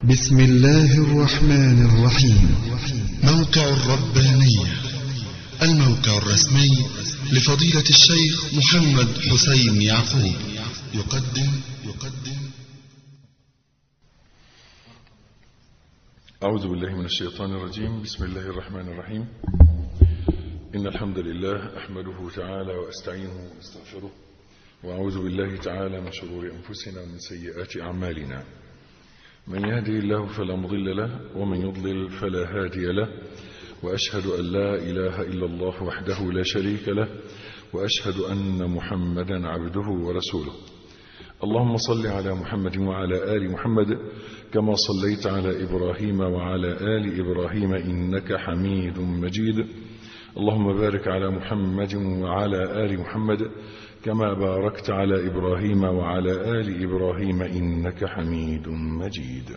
بسم الله الرحمن الرحيم. موقع الربانية، الموقع الرسمي لفضيلة الشيخ محمد حسين يعقوب، يقدم أعوذ بالله من الشيطان الرجيم. بسم الله الرحمن الرحيم. إن الحمد لله أحمده تعالى وأستعينه واستغفره، وأعوذ بالله تعالى من شرور أنفسنا ومن سيئات أعمالنا. من يهده الله فلا مضل له، ومن يضلل فلا هادي له، وأشهد أن لا إله إلا الله وحده لا شريك له، وأشهد أن محمدا عبده ورسوله. اللهم صل على محمد وعلى آل محمد كما صليت على إبراهيم وعلى آل إبراهيم إنك حميد مجيد. اللهم بارك على محمد وعلى آل محمد كما باركت على إبراهيم وعلى آل إبراهيم إنك حميد مجيد.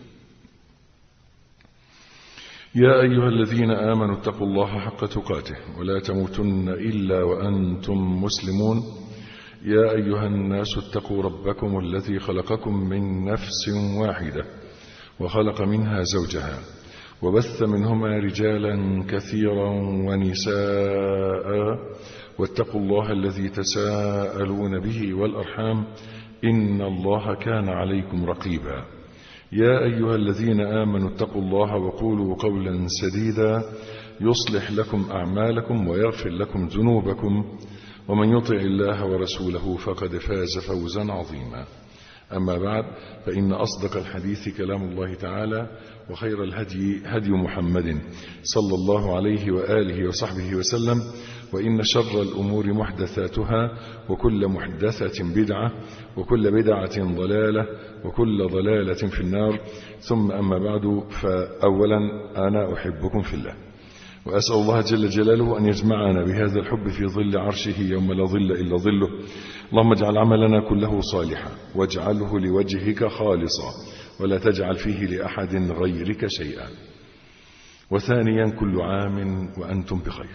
يا أيها الذين آمنوا اتقوا الله حق تقاته ولا تموتن إلا وأنتم مسلمون. يا أيها الناس اتقوا ربكم الذي خلقكم من نفس واحدة وخلق منها زوجها وبث منهما رجالا كثيرا ونساء، واتقوا الله الذي تساءلون به والأرحام إن الله كان عليكم رقيبا. يا أيها الذين آمنوا اتقوا الله وقولوا قولا سديدا يصلح لكم أعمالكم ويغفر لكم ذنوبكم، ومن يطع الله ورسوله فقد فاز فوزا عظيما. أما بعد، فإن أصدق الحديث كلام الله تعالى، وخير الهدي هدي محمد صلى الله عليه وآله وصحبه وسلم، وإن شر الأمور محدثاتها، وكل محدثة بدعة، وكل بدعة ضلالة، وكل ضلالة في النار. ثم أما بعد، فأولا أنا أحبكم في الله، وأسأل الله جل جلاله أن يجمعنا بهذا الحب في ظل عرشه يوم لا ظل إلا ظله. اللهم اجعل عملنا كله صالحا، واجعله لوجهك خالصا، ولا تجعل فيه لأحد غيرك شيئا. وثانيا، كل عام وأنتم بخير.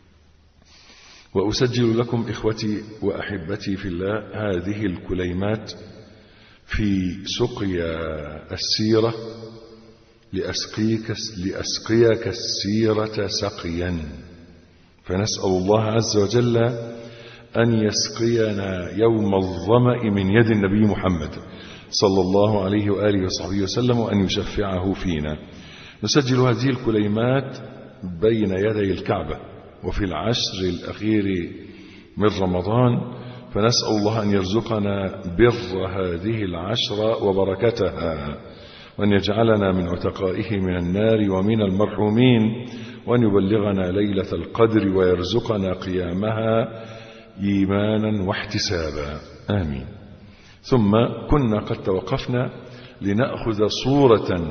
وأسجل لكم إخوتي وأحبتي في الله هذه الكليمات في سقيا السيرة لأسقيك السيرة سقيا، فنسأل الله عز وجل أن يسقينا يوم الظمأ من يد النبي محمد صلى الله عليه وآله وصحبه وسلم، وأن يشفعه فينا. نسجل هذه الكليمات بين يدي الكعبة وفي العشر الأخير من رمضان، فنسأل الله أن يرزقنا بر هذه العشر وبركتها، وأن يجعلنا من عتقائه من النار ومن المرحومين، وأن يبلغنا ليلة القدر ويرزقنا قيامها إيمانا واحتسابا، آمين. ثم كنا قد توقفنا لنأخذ صورة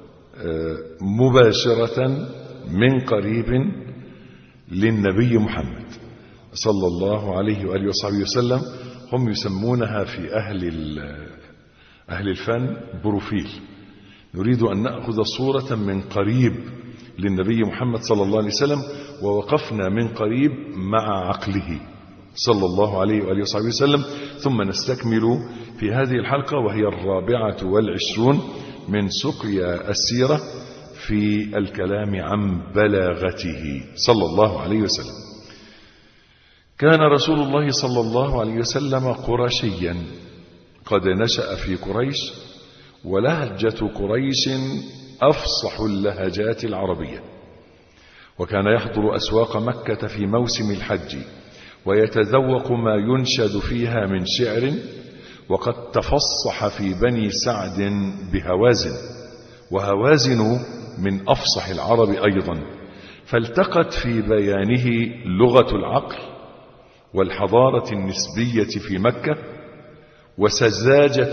مباشرة من قريب للنبي محمد صلى الله عليه وآله وصحبه وسلم. هم يسمونها في أهل الفن بروفيل. نريد أن نأخذ صورة من قريب للنبي محمد صلى الله عليه وسلم، ووقفنا من قريب مع عقله صلى الله عليه وآله وصحبه وسلم. ثم نستكمل في هذه الحلقة، وهي 24 من سقيا السيرة، في الكلام عن بلاغته صلى الله عليه وسلم. كان رسول الله صلى الله عليه وسلم قرشيا قد نشأ في قريش، ولهجة قريش أفصح اللهجات العربية، وكان يحضر أسواق مكة في موسم الحج ويتذوق ما ينشد فيها من شعر، وقد تفصح في بني سعد بهوازن، وهوازن من أفصح العرب أيضا، فالتقت في بيانه لغة العقل والحضارة النسبية في مكة وسذاجة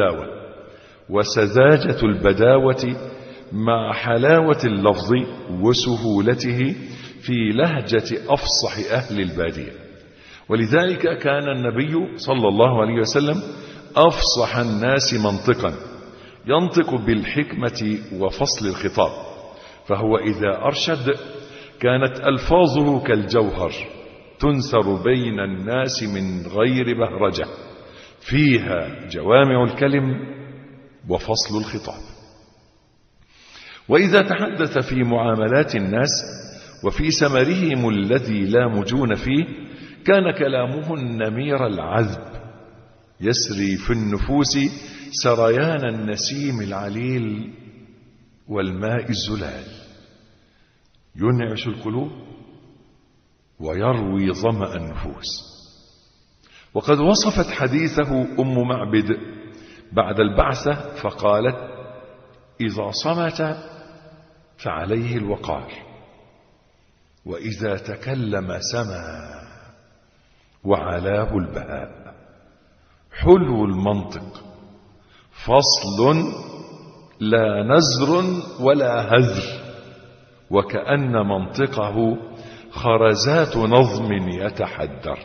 البداوة مع حلاوة اللفظ وسهولته في لهجة أفصح أهل البادية. ولذلك كان النبي صلى الله عليه وسلم أفصح الناس منطقا، ينطق بالحكمة وفصل الخطاب، فهو إذا أرشد كانت ألفاظه كالجوهر تنثر بين الناس من غير بهرجة، فيها جوامع الكلم وفصل الخطاب. وإذا تحدث في معاملات الناس وفي سمرهم الذي لا مجون فيه كان كلامه النمير العذب يسري في النفوس سريان النسيم العليل والماء الزلال، ينعش القلوب ويروي ظمأ النفوس. وقد وصفت حديثه أم معبد بعد البعثة فقالت: إذا صمت فعليه الوقار، وإذا تكلم سما وعلاه البهاء. حلو المنطق، فصل لا نزر ولا هذر، وكأن منطقه خرزات نظم يتحدر.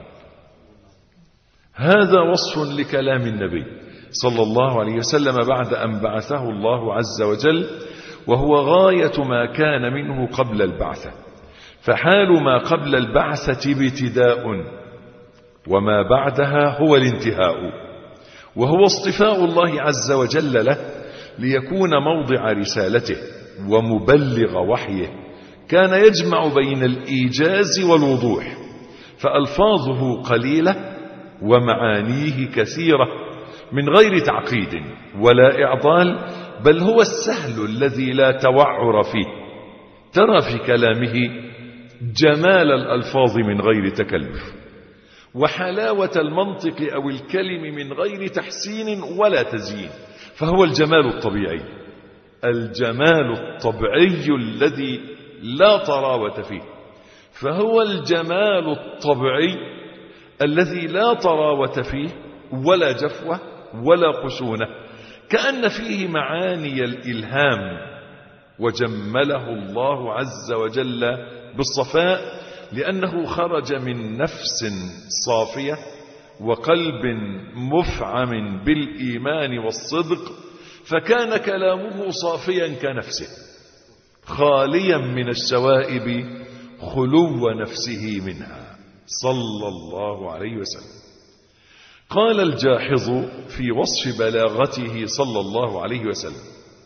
هذا وصف لكلام النبي صلى الله عليه وسلم بعد أن بعثه الله عز وجل، وهو غاية ما كان منه قبل البعثة. فحال ما قبل البعثة ابتداء، وما بعدها هو الانتهاء، وهو اصطفاء الله عز وجل له ليكون موضع رسالته ومبلغ وحيه. كان يجمع بين الإيجاز والوضوح، فألفاظه قليلة ومعانيه كثيرة من غير تعقيد ولا إعضال، بل هو السهل الذي لا توعر فيه. ترى في كلامه جمال الألفاظ من غير تكلف، وحلاوة المنطق أو الكلم من غير تحسين ولا تزيين. فهو الجمال الطبيعي، الجمال الطبيعي الذي لا طراوة فيه. فهو الجمال الطبيعي الذي لا طراوة فيه ولا جفوة ولا خشونة، كأن فيه معاني الإلهام، وجمله الله عز وجل بالصفاء، لأنه خرج من نفس صافية وقلب مفعم بالإيمان والصدق، فكان كلامه صافيا كنفسه، خاليا من الشوائب خلو نفسه منها صلى الله عليه وسلم. قال الجاحظ في وصف بلاغته صلى الله عليه وسلم،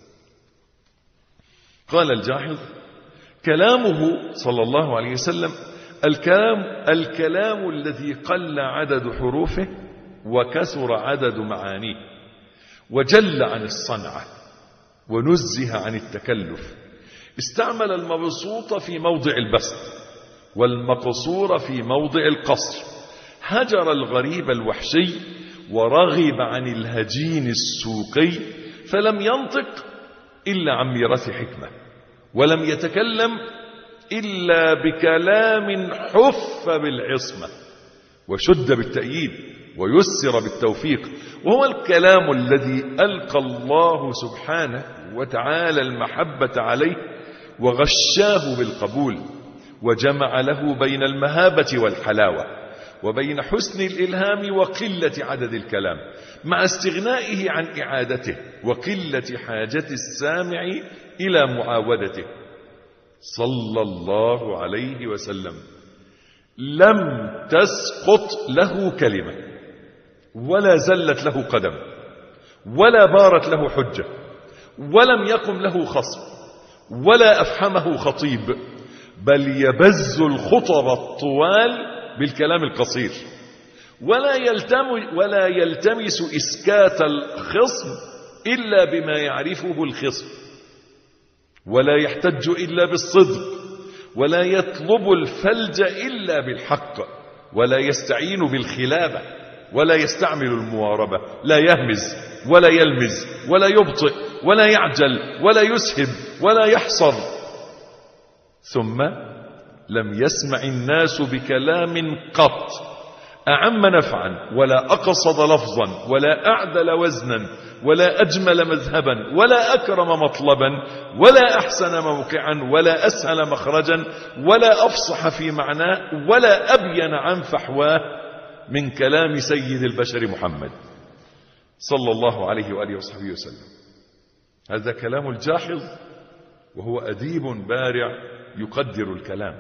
قال الجاحظ: كلامه صلى الله عليه وسلم الكلام الذي قل عدد حروفه وكثر عدد معانيه، وجل عن الصنعة ونزه عن التكلف. استعمل المبسوط في موضع البسط والمقصور في موضع القصر، هجر الغريب الوحشي ورغب عن الهجين السوقي، فلم ينطق إلا عن ميراث حكمة، ولم يتكلم إلا بكلام حف بالعصمة وشد بالتأييد ويسر بالتوفيق، وهو الكلام الذي ألقى الله سبحانه وتعالى المحبة عليه وغشاه بالقبول، وجمع له بين المهابة والحلاوة وبين حسن الإلهام وقلة عدد الكلام، مع استغنائه عن إعادته وقلة حاجة السامع إلى معاودته صلى الله عليه وسلم. لم تسقط له كلمة، ولا زلت له قدم، ولا بارت له حجة، ولم يقم له خصم، ولا أفحمه خطيب، بل يبز الخطب الطوال بالكلام القصير، ولا يلتمس إسكات الخصم إلا بما يعرفه الخصم، ولا يحتج إلا بالصدق، ولا يطلب الفلج إلا بالحق، ولا يستعين بالخلابة، ولا يستعمل المواربة. لا يهمز ولا يلمز ولا يبطئ ولا يعجل ولا يسهب ولا يحصر. ثم لم يسمع الناس بكلام قط أعم نفعا ولا أقصد لفظا ولا أعدل وزنا ولا أجمل مذهبا ولا أكرم مطلبا ولا أحسن موقعا ولا أسهل مخرجا ولا أفصح في معناه ولا أبين عن فحواه من كلام سيد البشر محمد صلى الله عليه وآله وصحبه وسلم. هذا كلام الجاحظ، وهو أديب بارع يقدر الكلام.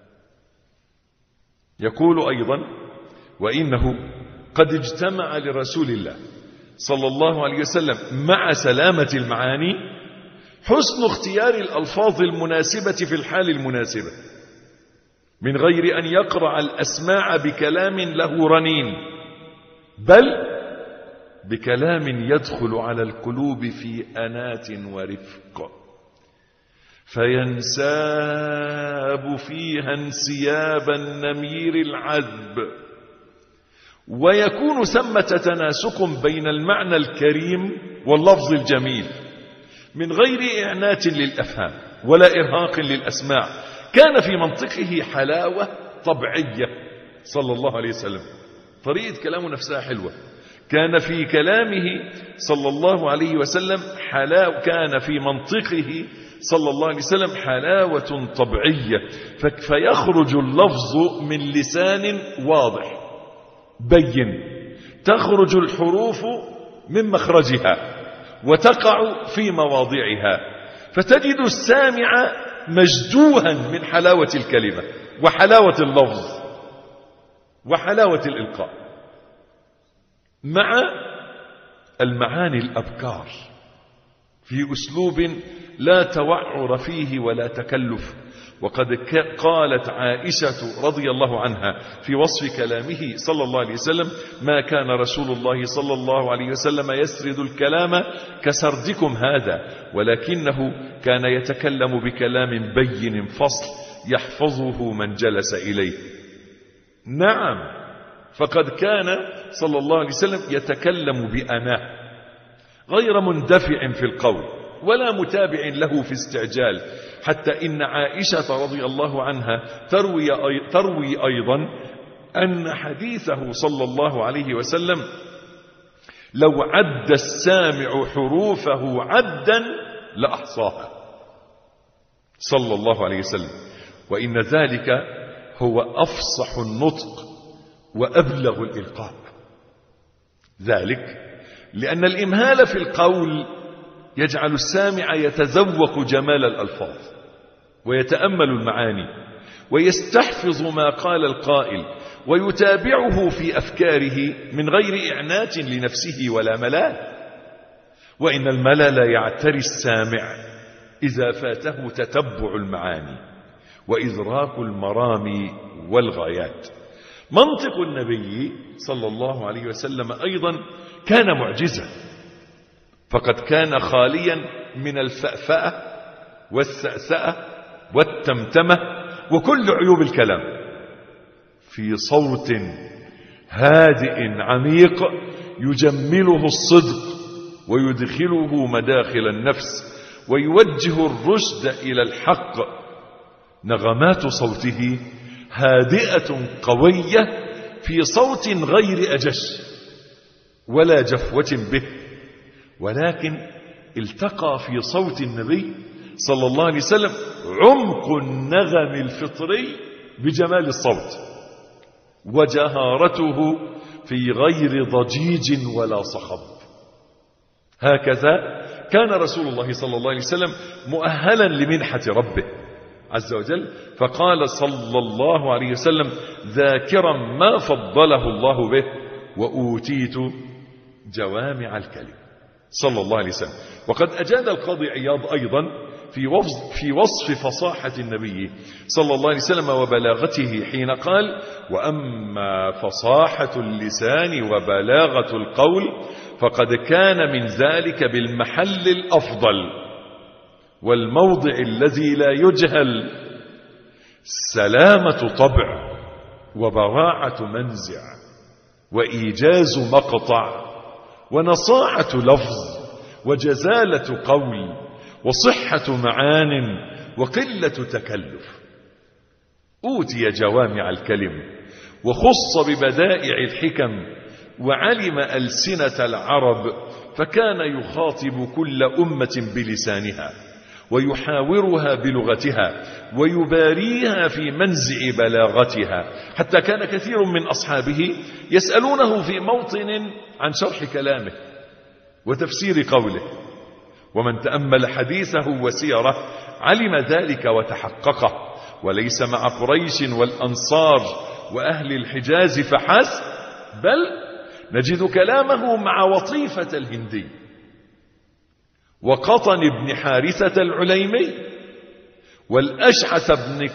يقول أيضا: وإنه قد اجتمع لرسول الله صلى الله عليه وسلم مع سلامة المعاني حسن اختيار الألفاظ المناسبة في الحال المناسبة، من غير أن يقرع الأسماع بكلام له رنين، بل بكلام يدخل على القلوب في أنات ورفق، فينساب فيها انسياب النمير العذب، ويكون ثمة تناسق بين المعنى الكريم واللفظ الجميل، من غير إعنات للأفهام ولا إرهاق للأسماع. كان في منطقه حلاوة طبيعية صلى الله عليه وسلم، طريقة كلامه نفسها حلوة. كان في كلامه صلى الله عليه وسلم كان في منطقه صلى الله عليه وسلم حلاوة طبيعية، فيخرج اللفظ من لسان واضح بين، تخرج الحروف من مخرجها وتقع في مواضعها، فتجد السامع مجدوها من حلاوة الكلمة وحلاوة اللفظ وحلاوة الإلقاء، مع المعاني الأبكار في أسلوب لا توعر فيه ولا تكلف. وقد قالت عائشة رضي الله عنها في وصف كلامه صلى الله عليه وسلم: ما كان رسول الله صلى الله عليه وسلم يسرد الكلام كسردكم هذا، ولكنه كان يتكلم بكلام بين فصل يحفظه من جلس إليه. نعم، فقد كان صلى الله عليه وسلم يتكلم بأناة، غير مندفع في القول ولا متابع له في استعجال، حتى إن عائشة رضي الله عنها تروي أيضا أن حديثه صلى الله عليه وسلم لو عد السامع حروفه عدا لأحصاها صلى الله عليه وسلم، وإن ذلك هو أفصح النطق وأبلغ الإلقاء. ذلك لأن الإمهال في القول يجعل السامع يتذوق جمال الألفاظ ويتأمل المعاني ويستحفظ ما قال القائل ويتابعه في أفكاره من غير إعنات لنفسه ولا ملال. وإن الملل يعتري السامع إذا فاته تتبع المعاني وإدراك المرامي والغايات. منطق النبي صلى الله عليه وسلم أيضا كان معجزا، فقد كان خاليا من الفأفأة والسأسأة والتمتمة وكل عيوب الكلام، في صوت هادئ عميق يجمله الصدق ويدخله مداخل النفس ويوجه الرشد إلى الحق. نغمات صوته هادئة قوية في صوت غير أجش ولا جفوة به، ولكن التقى في صوت النبي صلى الله عليه وسلم عمق النغم الفطري بجمال الصوت وجهارته في غير ضجيج ولا صخب. هكذا كان رسول الله صلى الله عليه وسلم مؤهلا لمنحة ربه عز وجل، فقال صلى الله عليه وسلم ذاكرا ما فضله الله به: وأوتيت جوامع الكلم صلى الله عليه وسلم. وقد أجاد القاضي عياض أيضا في وصف فصاحة النبي صلى الله عليه وسلم وبلاغته حين قال: وأما فصاحة اللسان وبلاغة القول فقد كان من ذلك بالمحل الأفضل والموضع الذي لا يجهل سلامة طبع وبراعة منزع وإيجاز مقطع ونصاعة لفظ وجزالة قول وصحة معان وقلة تكلف. أوتي جوامع الكلم وخص ببدائع الحكم وعلم ألسنة العرب، فكان يخاطب كل أمة بلسانها ويحاورها بلغتها ويباريها في منزع بلاغتها، حتى كان كثير من أصحابه يسألونه في موطن عن شرح كلامه وتفسير قوله، ومن تأمل حديثه وسيره علم ذلك وتحققه. وليس مع قريش والأنصار وأهل الحجاز فحسب، بل نجد كلامه مع وطيفة الهندي وقطن بن حارثة العليمي والأشعث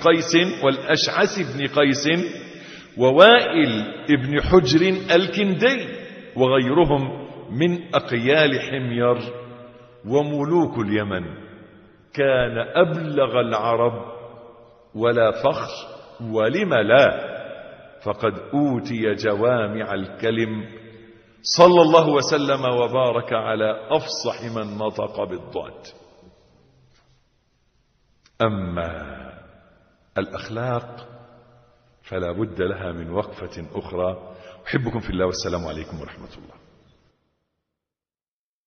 بن قيس ووائل بن حجر الكندي وغيرهم من أقيال حمير وملوك اليمن. كان أبلغ العرب ولا فخر، ولم لا، فقد أوتي جوامع الكلم صلى الله وسلم وبارك على أفصح من نطق بالضاد. أما الأخلاق فلا بد لها من وقفة أخرى. أحبكم في الله والسلام عليكم ورحمة الله.